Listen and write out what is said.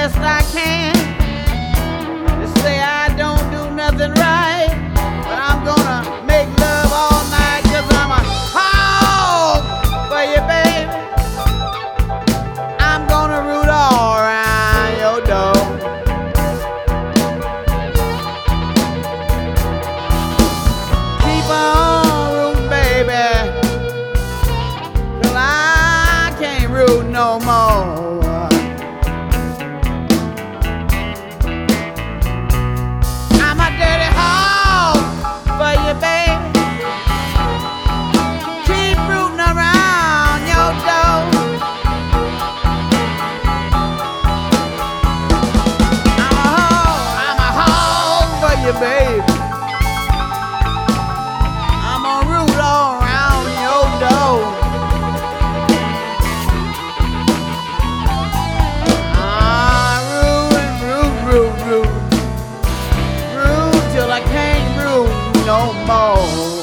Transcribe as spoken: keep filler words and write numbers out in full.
best I can. They say I don't do nothing right, but I'm gonna make love all night, 'cause I'm a hog for you, baby. I'm gonna root all around your door. Keep on rooting, baby, 'cause I can't root no more. Baby, I'm gonna root all around your door. Ah, root and root, root, root, root till I can't root no more.